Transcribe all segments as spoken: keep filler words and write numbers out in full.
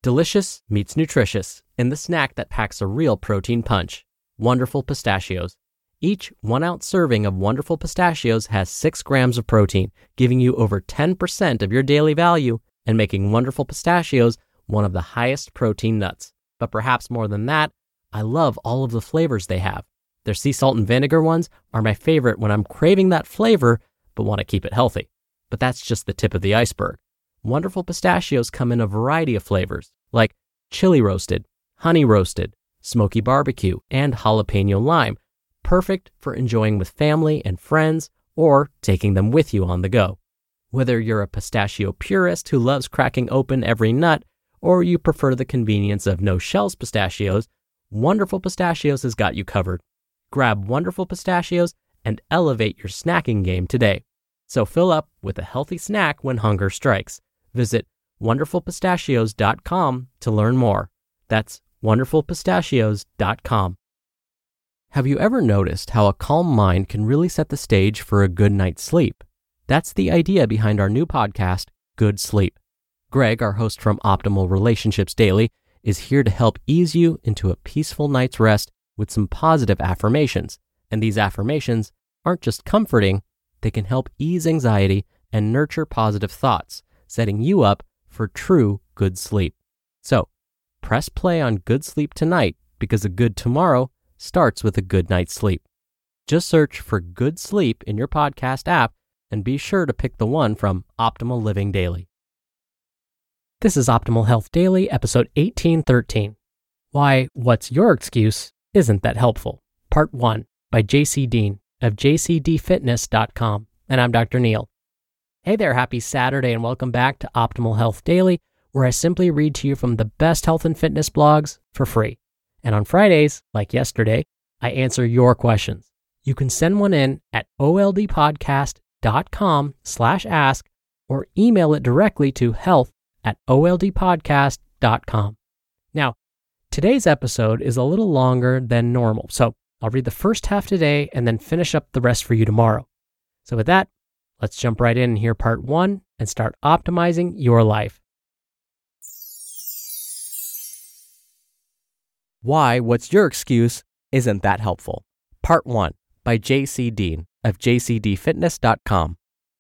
Delicious meets nutritious in the snack that packs a real protein punch. Wonderful Pistachios. Each one-ounce serving of Wonderful Pistachios has six grams of protein, giving you over ten percent of your daily value and making Wonderful Pistachios one of the highest protein nuts. But perhaps more than that, I love all of the flavors they have. Their sea salt and vinegar ones are my favorite when I'm craving that flavor but want to keep it healthy. But that's just the tip of the iceberg. Wonderful Pistachios come in a variety of flavors, like chili roasted, honey roasted, smoky barbecue, and jalapeno lime, perfect for enjoying with family and friends or taking them with you on the go. Whether you're a pistachio purist who loves cracking open every nut, or you prefer the convenience of no-shells pistachios, Wonderful Pistachios has got you covered. Grab Wonderful Pistachios and elevate your snacking game today. So fill up with a healthy snack when hunger strikes. Visit wonderful pistachios dot com to learn more. That's wonderful pistachios dot com. Have you ever noticed how a calm mind can really set the stage for a good night's sleep? That's the idea behind our new podcast, Good Sleep. Greg, our host from Optimal Relationships Daily, is here to help ease you into a peaceful night's rest with some positive affirmations. And these affirmations aren't just comforting, they can help ease anxiety and nurture positive thoughts, setting you up for true good sleep. So, press play on Good Sleep tonight because a good tomorrow starts with a good night's sleep. Just search for Good Sleep in your podcast app and be sure to pick the one from Optimal Living Daily. This is Optimal Health Daily, episode eighteen thirteen. Why What's Your Excuse Isn't That Helpful? Part one by J C Dean of j c d fitness dot com. And I'm Doctor Neil. Hey there, happy Saturday and welcome back to Optimal Health Daily, where I simply read to you from the best health and fitness blogs for free. And on Fridays, like yesterday, I answer your questions. You can send one in at oldpodcast.com slash ask or email it directly to health at oldpodcast.com. Now, today's episode is a little longer than normal, so I'll read the first half today and then finish up the rest for you tomorrow. So with that, let's jump right in and hear part one and start optimizing your life. Why What's Your Excuse Isn't That Helpful? Part one by J C Dean of j c d fitness dot com.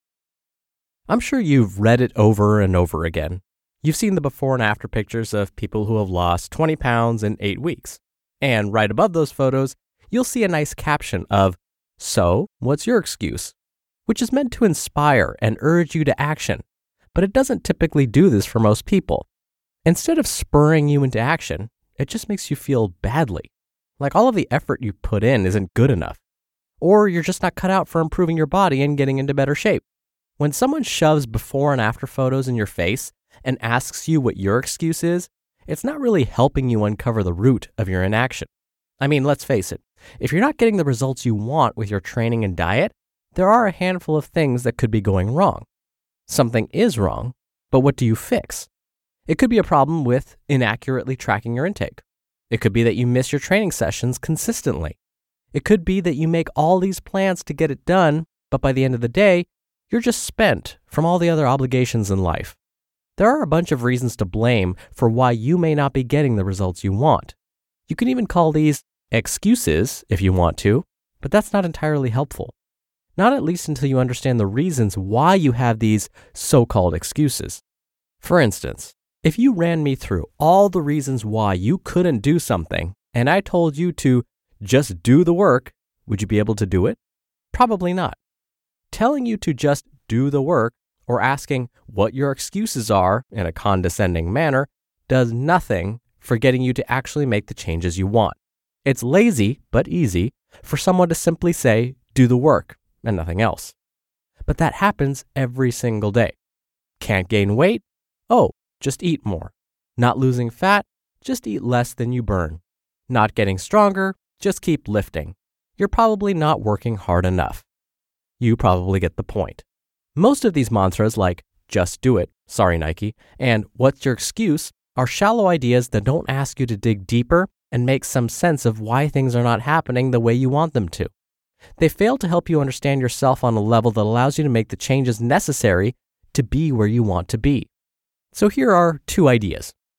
I'm sure you've read it over and over again. You've seen the before and after pictures of people who have lost twenty pounds in eight weeks. And right above those photos, you'll see a nice caption of, "So, what's your excuse?" which is meant to inspire and urge you to action, but it doesn't typically do this for most people. Instead of spurring you into action, it just makes you feel badly, like all of the effort you put in isn't good enough, or you're just not cut out for improving your body and getting into better shape. When someone shoves before and after photos in your face and asks you what your excuse is, it's not really helping you uncover the root of your inaction. I mean, let's face it, if you're not getting the results you want with your training and diet, there are a handful of things that could be going wrong. Something is wrong, but what do you fix? It could be a problem with inaccurately tracking your intake. It could be that you miss your training sessions consistently. It could be that you make all these plans to get it done, but by the end of the day, you're just spent from all the other obligations in life. There are a bunch of reasons to blame for why you may not be getting the results you want. You can even call these excuses if you want to, but that's not entirely helpful. Not at least until you understand the reasons why you have these so-called excuses. For instance, if you ran me through all the reasons why you couldn't do something, and I told you to just do the work, would you be able to do it? Probably not. Telling you to just do the work or asking what your excuses are in a condescending manner does nothing for getting you to actually make the changes you want. It's lazy, but easy, for someone to simply say, do the work, and nothing else. But that happens every single day. Can't gain weight? Oh, just eat more. Not losing fat? Just eat less than you burn. Not getting stronger? Just keep lifting. You're probably not working hard enough. You probably get the point. Most of these mantras like, just do it, sorry Nike, and what's your excuse are shallow ideas that don't ask you to dig deeper and make some sense of why things are not happening the way you want them to. They fail to help you understand yourself on a level that allows you to make the changes necessary to be where you want to be. So here are two ideas.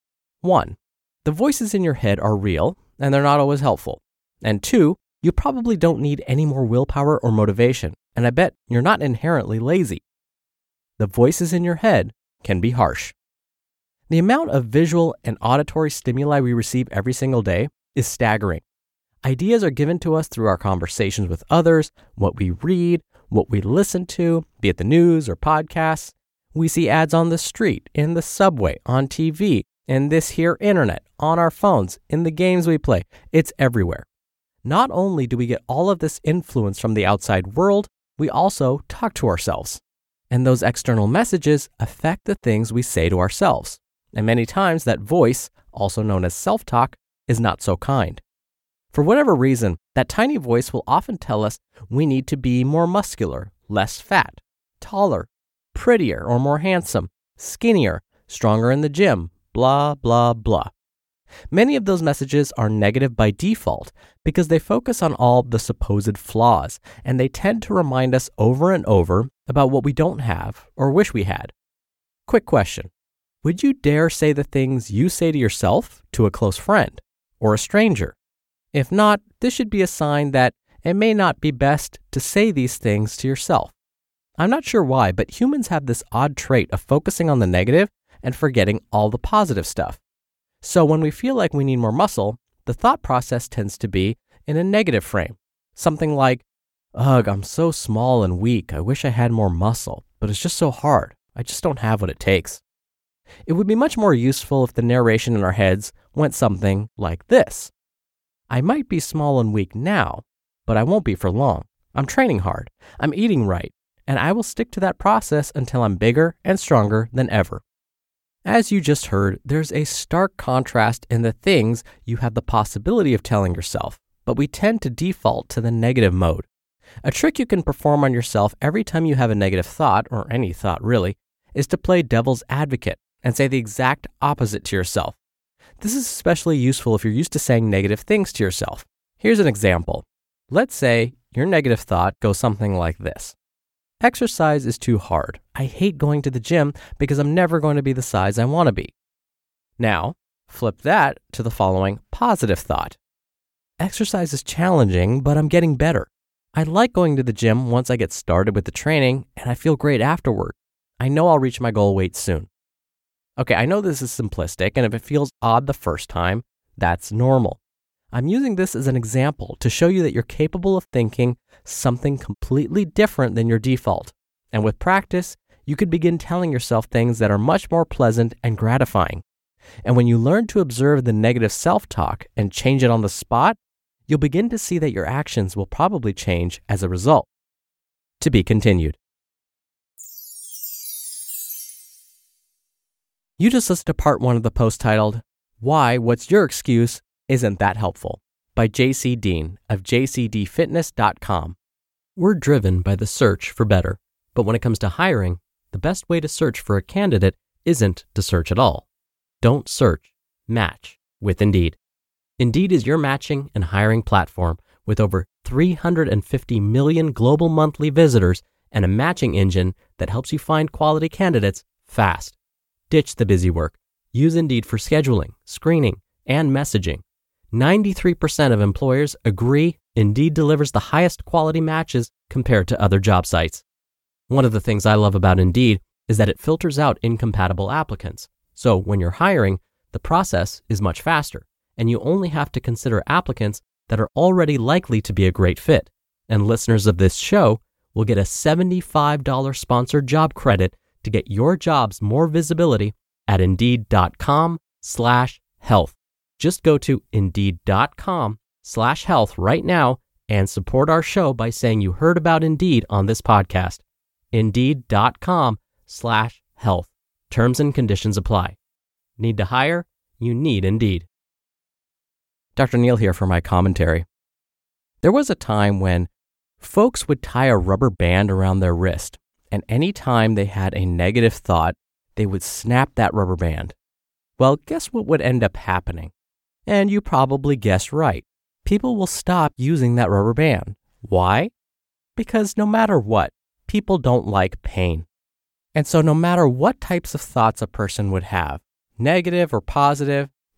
One, the voices in your head are real and they're not always helpful. And two, you probably don't need any more willpower or motivation, and I bet you're not inherently lazy. The voices in your head can be harsh. The amount of visual and auditory stimuli we receive every single day is staggering. Ideas are given to us through our conversations with others, what we read, what we listen to, be it the news or podcasts. We see ads on the street, in the subway, on T V, in this here internet, on our phones, in the games we play. It's everywhere. Not only do we get all of this influence from the outside world, we also talk to ourselves. And those external messages affect the things we say to ourselves. And many times that voice, also known as self-talk, is not so kind. For whatever reason, that tiny voice will often tell us we need to be more muscular, less fat, taller, prettier or more handsome, skinnier, stronger in the gym, blah, blah, blah. Many of those messages are negative by default because they focus on all the supposed flaws, and they tend to remind us over and over about what we don't have or wish we had. Quick question. Would you dare say the things you say to yourself to a close friend or a stranger? If not, this should be a sign that it may not be best to say these things to yourself. I'm not sure why, but humans have this odd trait of focusing on the negative and forgetting all the positive stuff. So when we feel like we need more muscle, the thought process tends to be in a negative frame. Something like, ugh, I'm so small and weak. I wish I had more muscle, but it's just so hard. I just don't have what it takes. It would be much more useful if the narration in our heads went something like this. I might be small and weak now, but I won't be for long. I'm training hard. I'm eating right, and I will stick to that process until I'm bigger and stronger than ever. As you just heard, there's a stark contrast in the things you have the possibility of telling yourself, but we tend to default to the negative mode. A trick you can perform on yourself every time you have a negative thought, or any thought really, is to play devil's advocate and say the exact opposite to yourself. This is especially useful if you're used to saying negative things to yourself. Here's an example. Let's say your negative thought goes something like this. Exercise is too hard. I hate going to the gym because I'm never going to be the size I want to be. Now, flip that to the following positive thought. Exercise is challenging, but I'm getting better. I like going to the gym once I get started with the training, and I feel great afterward. I know I'll reach my goal weight soon. Okay, I know this is simplistic, and if it feels odd the first time, that's normal. I'm using this as an example to show you that you're capable of thinking something completely different than your default. And with practice, you could begin telling yourself things that are much more pleasant and gratifying. And when you learn to observe the negative self-talk and change it on the spot, you'll begin to see that your actions will probably change as a result. To be continued. You just listened to part one of the post titled, Why What's Your Excuse Isn't That Helpful? By J C Dean of J C D fitness dot com. We're driven by the search for better, but when it comes to hiring, the best way to search for a candidate isn't to search at all. Don't search, match with Indeed. Indeed is your matching and hiring platform with over three hundred fifty million global monthly visitors and a matching engine that helps you find quality candidates fast. Ditch the busy work. Use Indeed for scheduling, screening, and messaging. ninety-three percent of employers agree Indeed delivers the highest quality matches compared to other job sites. One of the things I love about Indeed is that it filters out incompatible applicants. So when you're hiring, the process is much faster, and you only have to consider applicants that are already likely to be a great fit. And listeners of this show will get a seventy-five dollars sponsored job credit to get your jobs more visibility at Indeed.com slash health. Just go to Indeed.com slash health right now and support our show by saying you heard about Indeed on this podcast. Indeed.com slash health. Terms and conditions apply. Need to hire? You need Indeed. Doctor Neal here for my commentary. There was a time when folks would tie a rubber band around their wrist, and any time they had a negative thought, they would snap that rubber band. Well, guess what would end up happening? And you probably guessed right. People will stop using that rubber band. Why? Because no matter what, people don't like pain. And so no matter what types of thoughts a person would have, negative or positive,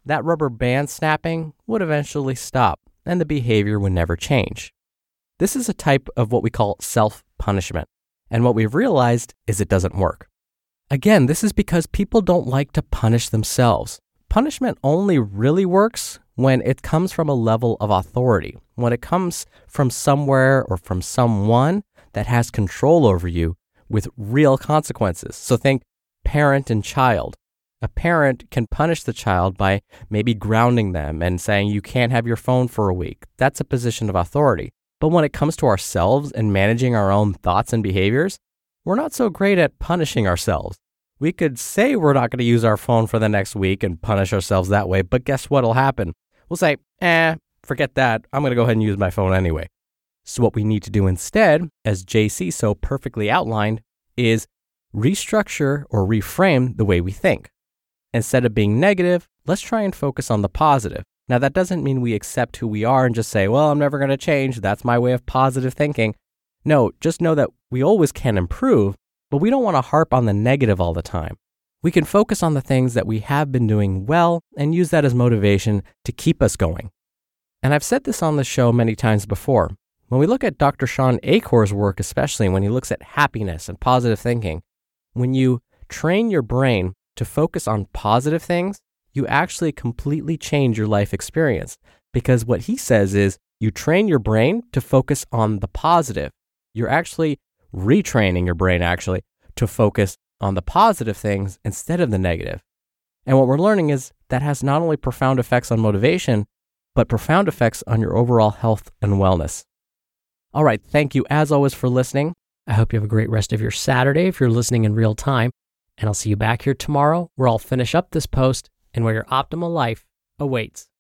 that rubber band snapping would eventually stop and the behavior would never change. This is a type of what we call self-punishment, and what we've realized is it doesn't work. Again, this is because people don't like to punish themselves. Punishment only really works when it comes from a level of authority, when it comes from somewhere or from someone that has control over you with real consequences. So think parent and child. A parent can punish the child by maybe grounding them and saying you can't have your phone for a week. That's a position of authority. But when it comes to ourselves and managing our own thoughts and behaviors, we're not so great at punishing ourselves. We could say we're not going to use our phone for the next week and punish ourselves that way, but guess what'll happen? We'll say, eh, forget that. I'm going to go ahead and use my phone anyway. So what we need to do instead, as J C so perfectly outlined, is restructure or reframe the way we think. Instead of being negative, let's try and focus on the positive. Now, that doesn't mean we accept who we are and just say, well, I'm never going to change. That's my way of positive thinking. No, just know that we always can improve, but we don't want to harp on the negative all the time. We can focus on the things that we have been doing well and use that as motivation to keep us going. And I've said this on the show many times before. When we look at Doctor Shawn Achor's work, especially when he looks at happiness and positive thinking, when you train your brain to focus on positive things, you actually completely change your life experience. Because what he says is you train your brain to focus on the positive. You're actually retraining your brain actually to focus on the positive things instead of the negative. And what we're learning is that has not only profound effects on motivation, but profound effects on your overall health and wellness. All right, thank you as always for listening. I hope you have a great rest of your Saturday if you're listening in real time. And I'll see you back here tomorrow where I'll finish up this post and where your optimal life awaits.